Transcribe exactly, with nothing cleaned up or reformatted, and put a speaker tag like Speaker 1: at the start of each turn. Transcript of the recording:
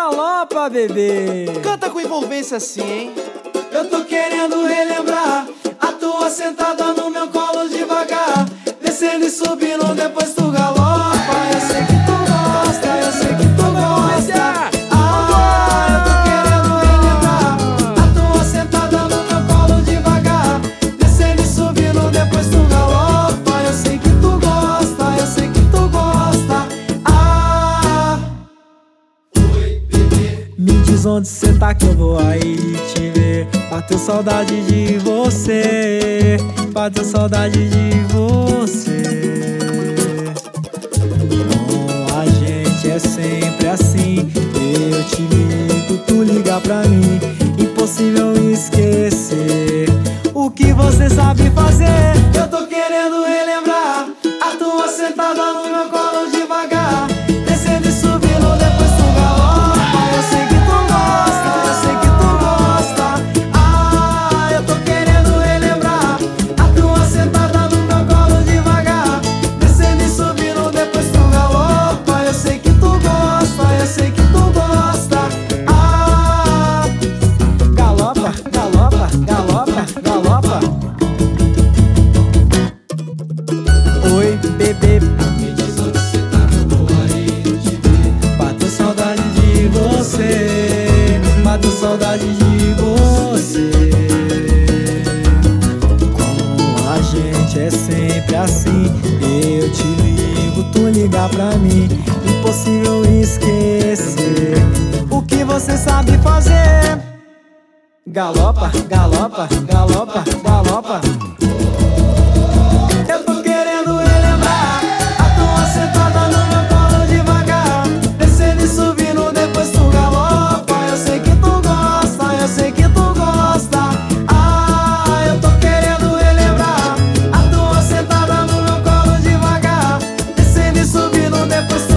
Speaker 1: galopa, bebê.
Speaker 2: Canta com envolvência assim, hein? Eu tô querendo relembrar a tua sentada no meu colo devagar, descendo e subindo, depois tu galopa. Eu sei que tu gosta, eu sei que tu gosta. Ah, eu tô querendo relembrar a tua sentada no meu colo devagar, descendo e subindo, depois tu galopa. Eu sei que tu gosta, eu sei que tu gosta. Ah, oi, bebê.
Speaker 1: Me diz onde cê tá que eu vou aí te ver. Bateu saudade de você, bateu saudade de você. Com a gente é sempre assim. Eu te ligo, tu liga pra mim. Impossível esquecer o que você sabe fazer.
Speaker 2: Eu tô querendo relembrar a tua sentada no meu colo devagar, descendo e subindo, depois tu galopa. Eu sei que tu gosta, eu sei que tu gosta. Ah, eu tô querendo relembrar a tua sentada no meu colo devagar, descendo e subindo, depois tu galopa. Eu sei que tu gosta, eu sei que tu gosta. Ah,
Speaker 1: Galopa, galopa, galopa, galopa. Oi, bebê.
Speaker 2: me diz onde cê tá que eu vou aí te ver.
Speaker 1: Bateu saudade de você, bateu saudade de você. Com a gente é sempre assim. Eu te ligo, tu liga pra mim. Impossível esquecer o que você sabe fazer. Galopa, galopa, galopa, galopa.
Speaker 2: Eu tô querendo relembrar a tua sentada no meu colo devagar, descendo e subindo, depois tu galopa. Eu sei que tu gosta, eu sei que tu gosta. Ah, eu tô querendo relembrar a tua sentada no meu colo devagar, descendo e subindo, depois tu